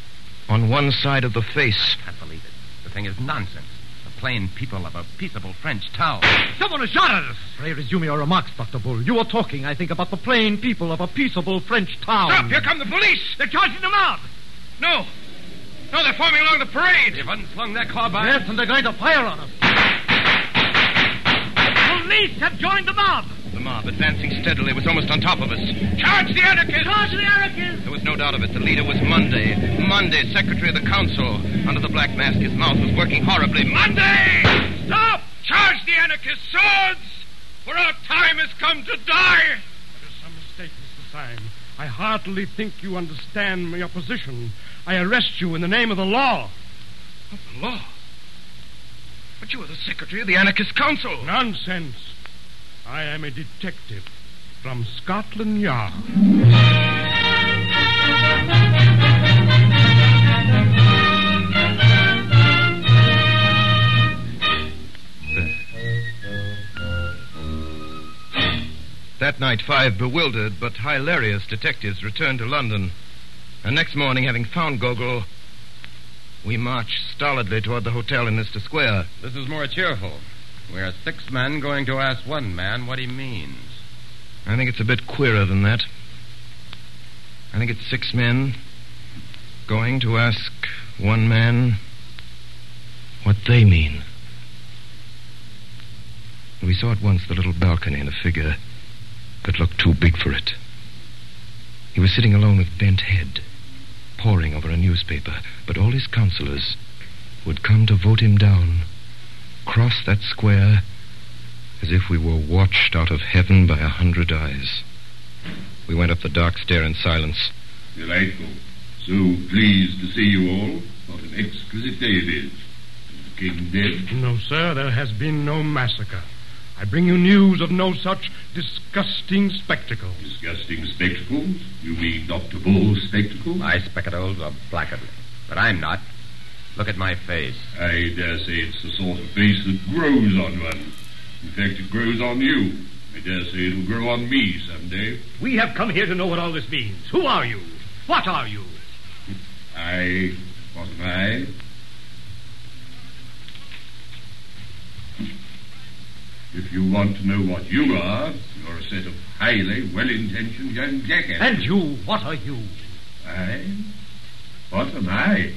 on one side of the face. I can't believe it. The thing is nonsense. The plain people of a peaceable French town. Someone has shot at us. Pray resume your remarks, Doctor Bull. You were talking, I think, about the plain people of a peaceable French town. Stop! Here come the police! They're charging the mob. No! No, they're forming along the parade. They've unslung their carbines. Yes, and they're going to fire on us. The police have joined the mob. The mob, advancing steadily, was almost on top of us. Charge the anarchists! Charge the anarchists! There was no doubt of it. The leader was Monday. Monday, secretary of the council. Under the black mask, his mouth was working horribly. Monday! Stop! Charge the anarchists! Swords! For our time has come to die! That is some mistake, Mister Syme. I heartily think you understand my position. I arrest you in the name of the law. Of the law? But you are the secretary of the Anarchist Council. Nonsense. I am a detective from Scotland Yard. That night, five bewildered but hilarious detectives returned to London. And next morning, having found Gogol, we marched stolidly toward the hotel in Leicester Square. This is more cheerful. We're six men going to ask one man what he means. I think it's a bit queerer than that. I think it's six men going to ask one man what they mean. We saw at once the little balcony and a figure that looked too big for it. He was sitting alone with bent head, poring over a newspaper, but all his counselors would come to vote him down, cross that square as if we were watched out of heaven by a hundred eyes. We went up the dark stair in silence. Delightful. So pleased to see you all. What an exquisite day it is. Is the king dead? No, sir, there has been no massacre. I bring you news of no such disgusting spectacle. Disgusting spectacles? You mean Doctor Bull's spectacles? My spectacles are blackguardly, but I'm not. Look at my face. I dare say it's the sort of face that grows on one. In fact, it grows on you. I dare say it'll grow on me someday. We have come here to know what all this means. Who are you? What are you? I... What am I? If you want to know what you are, you're a set of highly well-intentioned young jackasses. And you, what are you? I? What am I?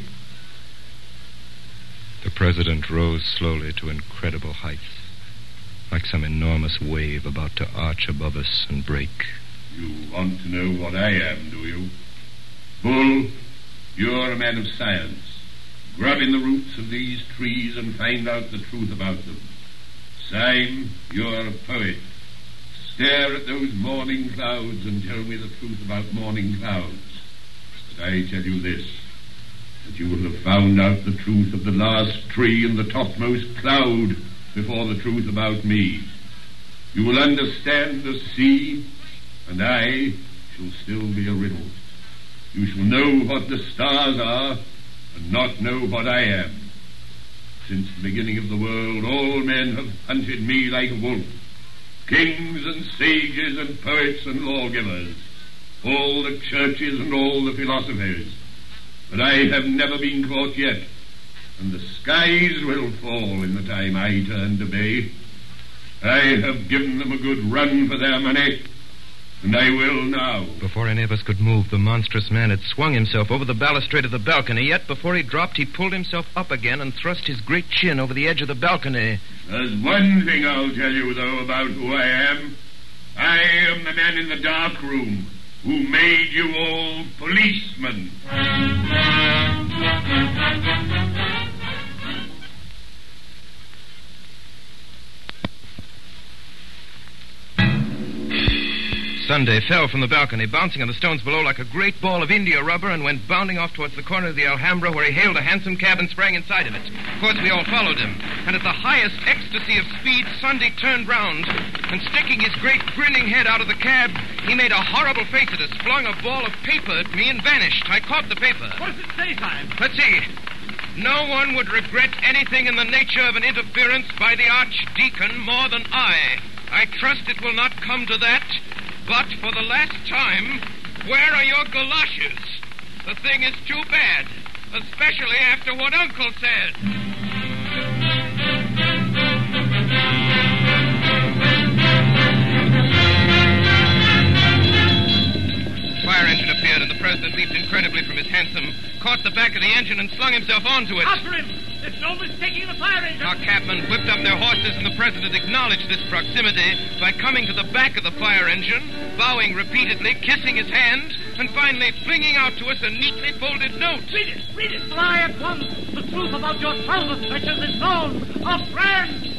The president rose slowly to incredible heights, like some enormous wave about to arch above us and break. You want to know what I am, do you? Bull, you're a man of science. Grub in the roots of these trees and find out the truth about them. Syme, you're a poet. Stare at those morning clouds and tell me the truth about morning clouds. But I tell you this, that you will have found out the truth of the last tree and the topmost cloud before the truth about me. You will understand the sea, and I shall still be a riddle. You shall know what the stars are, and not know what I am. Since the beginning of the world, all men have hunted me like a wolf. Kings and sages and poets and lawgivers, all the churches and all the philosophers. But I have never been caught yet, and the skies will fall in the time I turn to bay. I have given them a good run for their money, and I will now. Before any of us could move, the monstrous man had swung himself over the balustrade of the balcony, yet before he dropped, he pulled himself up again and thrust his great chin over the edge of the balcony. There's one thing I'll tell you, though, about who I am. I am the man in the dark room who made you all policemen. Sunday fell from the balcony, bouncing on the stones below like a great ball of India rubber, and went bounding off towards the corner of the Alhambra, where he hailed a hansom cab and sprang inside of it. Of course, we all followed him, and at the highest ecstasy of speed, Sunday turned round, and sticking his great grinning head out of the cab, he made a horrible face at us, flung a ball of paper at me, and vanished. I caught the paper. What does it say, Syme? Let's see. No one would regret anything in the nature of an interference by the Archdeacon more than I. I trust it will not come to that. But for the last time, where are your galoshes? The thing is too bad, especially after what Uncle said. The fire engine appeared, and the president leaped incredibly from his hansom, caught the back of the engine, and slung himself onto it. After him! There's no mistaking the fire engine! Our cabmen whipped up their horses, and the president acknowledged this proximity by coming to the back of the fire engine, bowing repeatedly, kissing his hand, and finally flinging out to us a neatly folded note. Read it! Read it! Fly at once! The truth about your trouble stretches is known! A friend!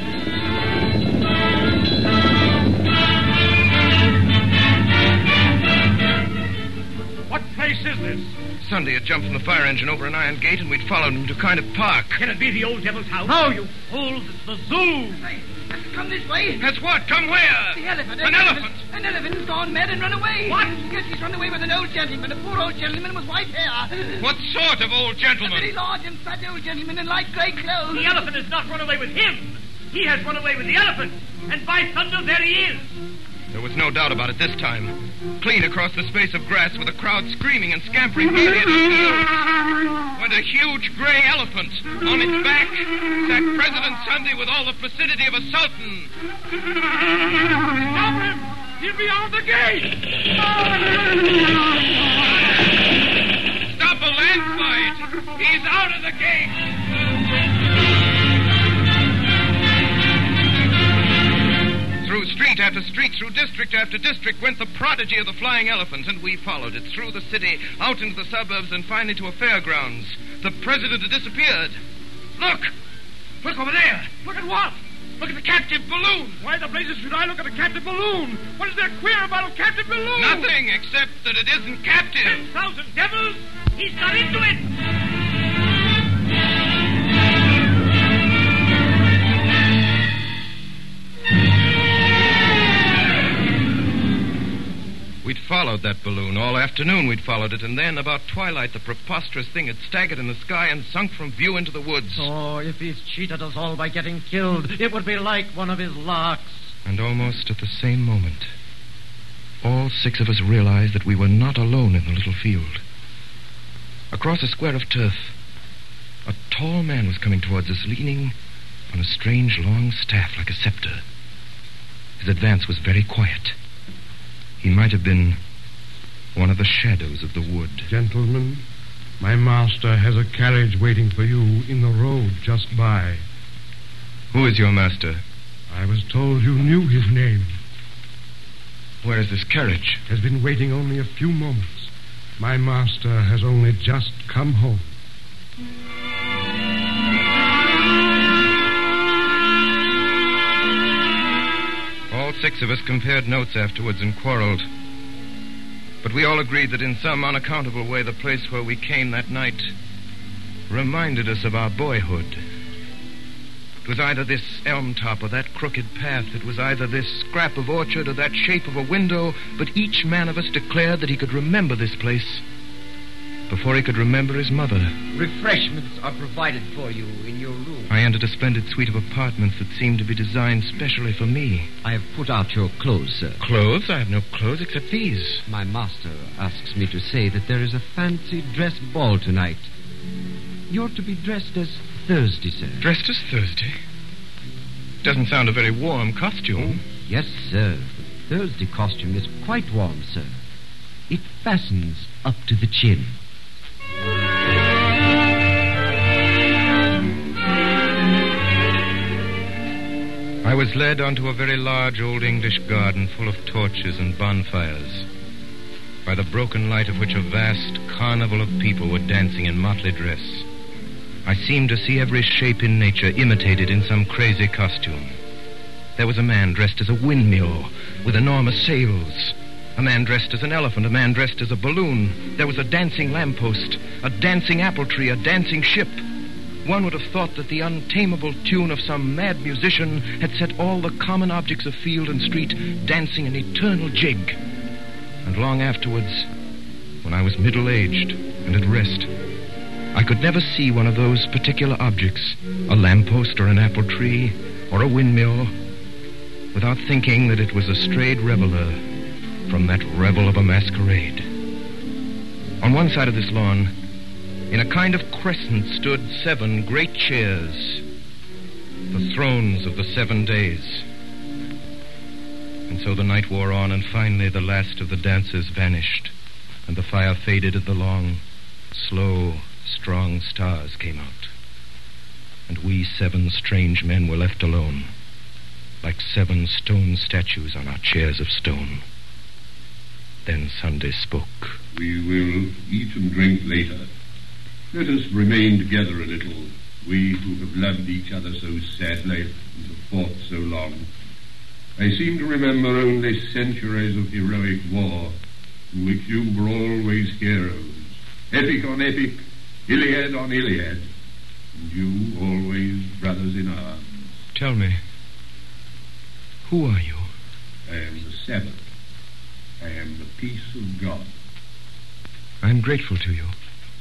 What place is this? Sunday had jumped from the fire engine over an iron gate, and we'd followed him to a kind of park. Can it be the old devil's house? No, you fools. It's the zoo. Hey, come this way. That's what? Come where? The elephant. An elephant. An elephant has gone mad and run away. What? Yes, he's run away with an old gentleman, a poor old gentleman with white hair. What sort of old A gentleman? very large and fat old gentleman in light grey clothes. The elephant has not run away with him. He has run away with the elephant. And by thunder, there he is. There was no doubt about it this time. Clean across the space of grass, with a crowd screaming and scampering gaily at his heels, went a huge gray elephant. On its back sat President Sunday with all the placidity of a sultan. Stop him! He'll be out of the gate! Stop a landslide! He's out of the gate! Through street after street, through district after district went the prodigy of the flying elephant, and we followed it through the city, out into the suburbs, and finally to a fairgrounds. The president had disappeared. Look! Look over there! Look at what? Look at the captive balloon! Why the blazes should I look at a captive balloon? What is there queer about a captive balloon? Nothing, except that it isn't captive. Ten thousand devils! He's got into it! We'd followed that balloon. All afternoon we'd followed it, and then, about twilight, the preposterous thing had staggered in the sky and sunk from view into the woods. Oh, if he's cheated us all by getting killed, it would be like one of his larks. And almost at the same moment, all six of us realized that we were not alone in the little field. Across a square of turf, a tall man was coming towards us, leaning on a strange long staff like a scepter. His advance was very quiet. He might have been one of the shadows of the wood. Gentlemen, my master has a carriage waiting for you in the road just by. Who is your master? I was told you knew his name. Where is this carriage? Has been waiting only a few moments. My master has only just come home. All six of us compared notes afterwards and quarreled. But we all agreed that in some unaccountable way the place where we came that night reminded us of our boyhood. It was either this elm top or that crooked path. It was either this scrap of orchard or that shape of a window. But each man of us declared that he could remember this place before he could remember his mother. Refreshments are provided for you in your room. I entered a splendid suite of apartments that seemed to be designed specially for me. I have put out your clothes, sir. Clothes? I have no clothes except these. My master asks me to say that there is a fancy dress ball tonight. You're to be dressed as Thursday, sir. Dressed as Thursday? Doesn't sound a very warm costume. Oh, yes, sir. The Thursday costume is quite warm, sir. It fastens up to the chin. I was led onto a very large old English garden full of torches and bonfires, by the broken light of which a vast carnival of people were dancing in motley dress. I seemed to see every shape in nature imitated in some crazy costume. There was a man dressed as a windmill with enormous sails, a man dressed as an elephant, a man dressed as a balloon. There was a dancing lamppost, a dancing apple tree, a dancing ship. One would have thought that the untamable tune of some mad musician had set all the common objects of field and street dancing an eternal jig. And long afterwards, when I was middle-aged and at rest, I could never see one of those particular objects, a lamppost or an apple tree or a windmill, without thinking that it was a strayed reveler from that revel of a masquerade. On one side of this lawn, in a kind of crescent, stood seven great chairs, the thrones of the seven days. And so the night wore on, and finally the last of the dancers vanished, and the fire faded, and the long, slow, strong stars came out. And we seven strange men were left alone, like seven stone statues on our chairs of stone. Then Sunday spoke. We will eat and drink later. Let us remain together a little, we who have loved each other so sadly and have fought so long. I seem to remember only centuries of heroic war, in which you were always heroes, epic on epic, Iliad on Iliad, and you always brothers in arms. Tell me, who are you? I am the Sabbath. I am the peace of God. I'm grateful to you.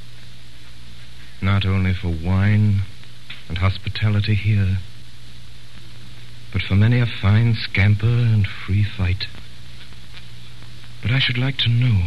Not only for wine and hospitality here, but for many a fine scamper and free fight. But I should like to know.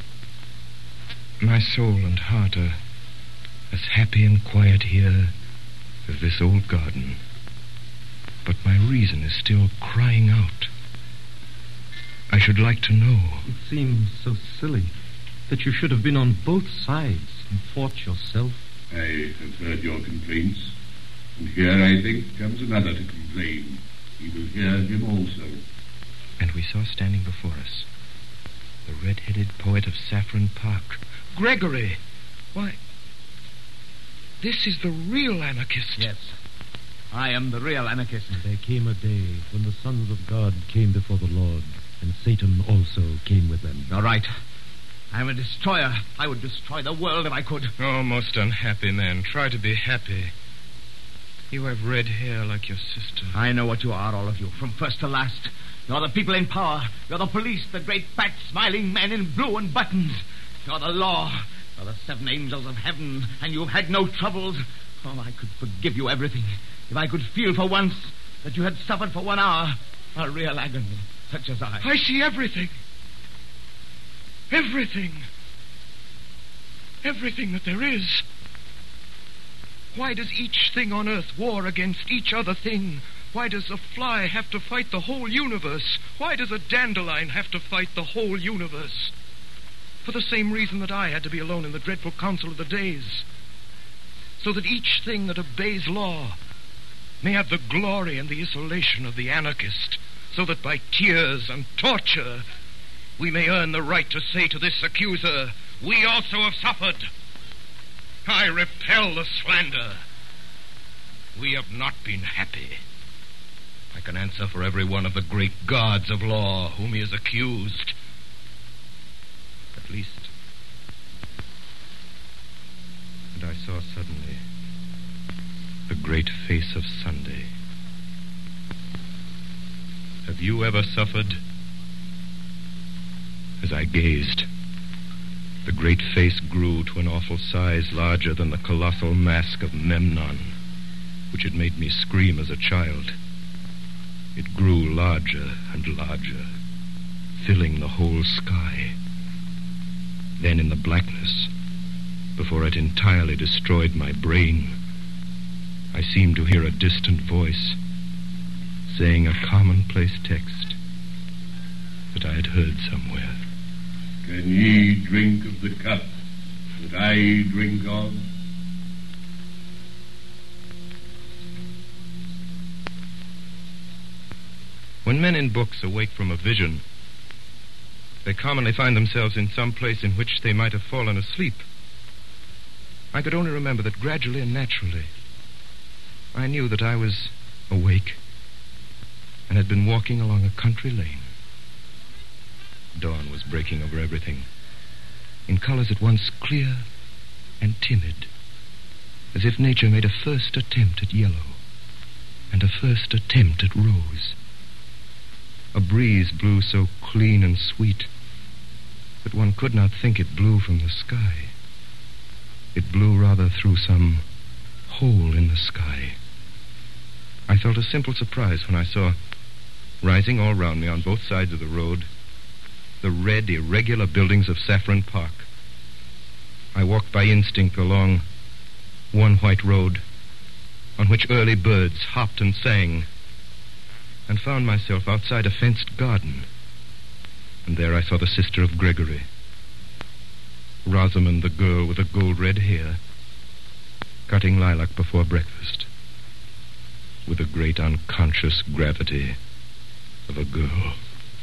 My soul and heart are as happy and quiet here as this old garden. But my reason is still crying out. I should like to know. It seems so silly that you should have been on both sides and fought yourself. I have heard your complaints, and here, I think, comes another to complain. We will hear him also. And we saw standing before us the red-headed poet of Saffron Park. Gregory! Why, this is the real anarchist. Yes, I am the real anarchist. And there came a day when the sons of God came before the Lord, and Satan also came with them. You're right. I'm a destroyer. I would destroy the world if I could. Oh, most unhappy man. Try to be happy. You have red hair like your sister. I know what you are, all of you, from first to last. You're the people in power. You're the police, the great fat smiling men in blue and buttons. You're the law. You're the seven angels of heaven, and you've had no troubles. Oh, I could forgive you everything if I could feel for once that you had suffered for one hour a real agony, such as I. I see everything. Everything. Everything that there is. Why does each thing on earth war against each other thing? Why does a fly have to fight the whole universe? Why does a dandelion have to fight the whole universe? For the same reason that I had to be alone in the dreadful council of the days. So that each thing that obeys law may have the glory and the isolation of the anarchist. So that by tears and torture we may earn the right to say to this accuser, we also have suffered. I repel the slander. We have not been happy. I can answer for every one of the great gods of law whom he has accused. At least. And I saw suddenly the great face of Sunday. Have you ever suffered? As I gazed, the great face grew to an awful size larger than the colossal mask of Memnon, which had made me scream as a child. It grew larger and larger, filling the whole sky. Then in the blackness, before it entirely destroyed my brain, I seemed to hear a distant voice saying a commonplace text that I had heard somewhere. Can ye drink of the cup that I drink of? When men in books awake from a vision, they commonly find themselves in some place in which they might have fallen asleep. I could only remember that gradually and naturally I knew that I was awake and had been walking along a country lane. Dawn was breaking over everything, in colors at once clear and timid, as if nature made a first attempt at yellow and a first attempt at rose. A breeze blew so clean and sweet that one could not think it blew from the sky. It blew rather through some hole in the sky. I felt a simple surprise when I saw, rising all round me on both sides of the road, the red, irregular buildings of Saffron Park. I walked by instinct along one white road on which early birds hopped and sang, and found myself outside a fenced garden. And there I saw the sister of Gregory, Rosamond, the girl with the gold-red hair, cutting lilac before breakfast with the great unconscious gravity of a girl.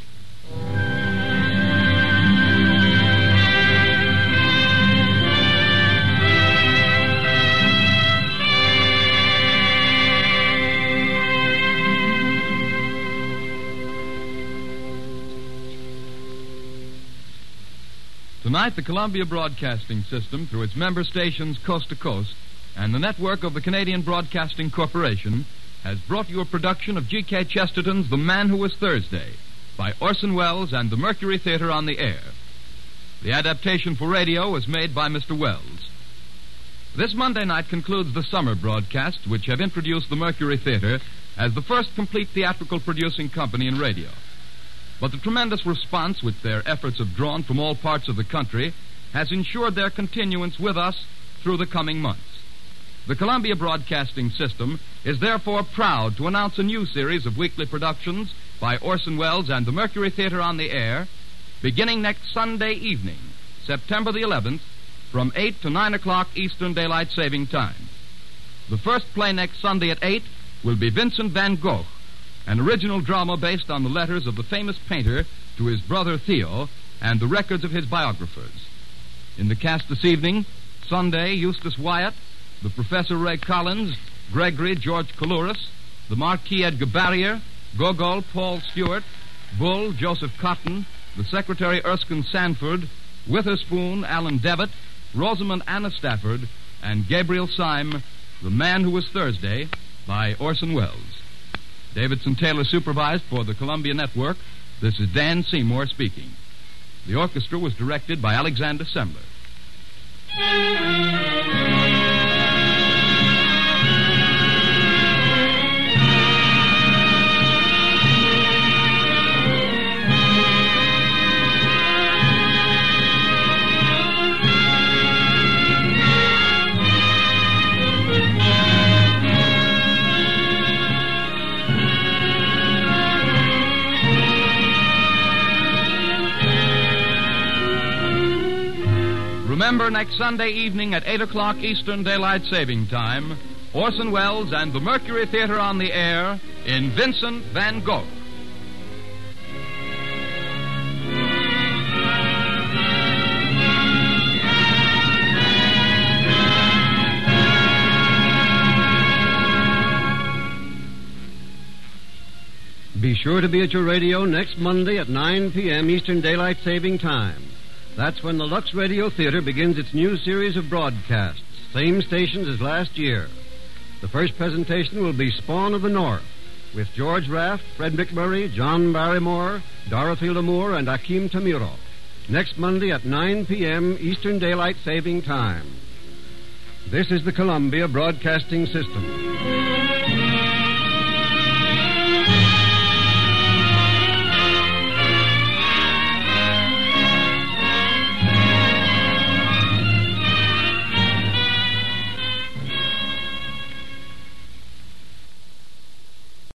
Tonight, the Columbia Broadcasting System, through its member stations coast to coast, and the network of the Canadian Broadcasting Corporation, has brought you a production of G K Chesterton's The Man Who Was Thursday, by Orson Welles and the Mercury Theater on the air. The adaptation for radio was made by Mister Welles. This Monday night concludes the summer broadcasts, which have introduced the Mercury Theater as the first complete theatrical producing company in radio. But the tremendous response which their efforts have drawn from all parts of the country has ensured their continuance with us through the coming months. The Columbia Broadcasting System is therefore proud to announce a new series of weekly productions by Orson Welles and the Mercury Theater on the Air, beginning next Sunday evening, September the eleventh, from eight to nine o'clock Eastern Daylight Saving Time. The first play next Sunday at eight will be Vincent van Gogh, an original drama based on the letters of the famous painter to his brother Theo and the records of his biographers. In the cast this evening, Sunday, Eustace Wyatt, the Professor Ray Collins, Gregory George Coulouris, the Marquis Edgar Barrier, Gogol Paul Stewart, Bull Joseph Cotton, the Secretary Erskine Sanford, Witherspoon Alan Devitt, Rosamond Anna Stafford, and Gabriel Syme, The Man Who Was Thursday, by Orson Welles. Davidson Taylor supervised for the Columbia Network. This is Dan Seymour speaking. The orchestra was directed by Alexander Semler. Remember, next Sunday evening at eight o'clock Eastern Daylight Saving Time, Orson Welles and the Mercury Theater on the Air in Vincent van Gogh. Be sure to be at your radio next Monday at nine p.m. Eastern Daylight Saving Time. That's when the Lux Radio Theater begins its new series of broadcasts, same stations as last year. The first presentation will be Spawn of the North, with George Raft, Fred McMurray, John Barrymore, Dorothy Lamour, and Akim Tamiro. Next Monday at nine p.m. Eastern Daylight Saving Time. This is the Columbia Broadcasting System.